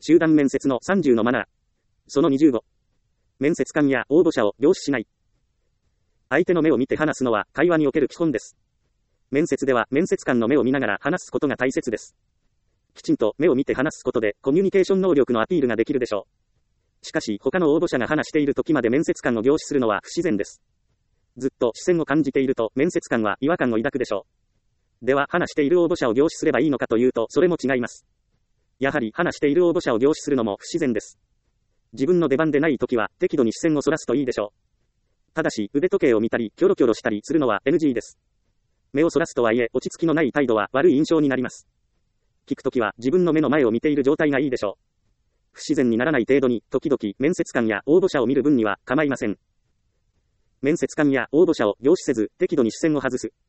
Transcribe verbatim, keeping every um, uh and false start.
集団面接のさんじゅうのマナー。そのにじゅうご。面接官や応募者を凝視しない。相手の目を見て話すのは会話における基本です。面接では面接官の目を見ながら話すことが大切です。きちんと目を見て話すことでコミュニケーション能力のアピールができるでしょう。しかし他の応募者が話している時まで面接官を凝視するのは不自然です。ずっと視線を感じていると面接官は違和感を抱くでしょう。では話している応募者を凝視すればいいのかというとそれも違います。やはり話している応募者を凝視するのも不自然です。自分の出番でない時は適度に視線をそらすといいでしょう。ただし腕時計を見たりキョロキョロしたりするのは エヌジー です。目をそらすとはいえ落ち着きのない態度は悪い印象になります。聞くときは自分の目の前を見ている状態がいいでしょう。不自然にならない程度に時々面接官や応募者を見る分には構いません。面接官や応募者を凝視せず適度に視線を外す。